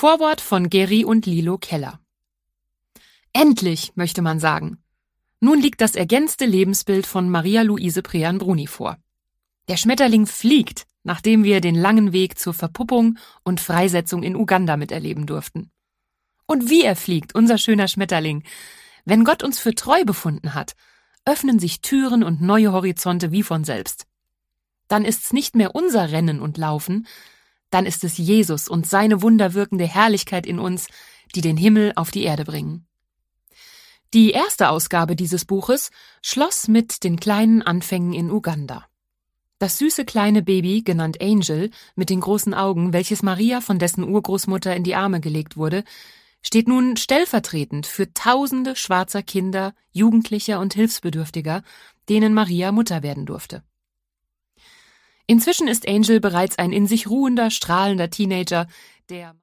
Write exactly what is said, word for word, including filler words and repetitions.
Vorwort von Geri und Lilo Keller. Endlich, möchte man sagen. Nun liegt das ergänzte Lebensbild von Maria Luise Prean-Bruni vor. Der Schmetterling fliegt, nachdem wir den langen Weg zur Verpuppung und Freisetzung in Uganda miterleben durften. Und wie er fliegt, unser schöner Schmetterling. Wenn Gott uns für treu befunden hat, öffnen sich Türen und neue Horizonte wie von selbst. Dann ist's nicht mehr unser Rennen und Laufen, dann ist es Jesus und seine wunderwirkende Herrlichkeit in uns, die den Himmel auf die Erde bringen. Die erste Ausgabe dieses Buches schloss mit den kleinen Anfängen in Uganda. Das süße kleine Baby, genannt Angel, mit den großen Augen, welches Maria von dessen Urgroßmutter in die Arme gelegt wurde, steht nun stellvertretend für tausende schwarzer Kinder, Jugendlicher und Hilfsbedürftiger, denen Maria Mutter werden durfte. Inzwischen ist Angel bereits ein in sich ruhender, strahlender Teenager, der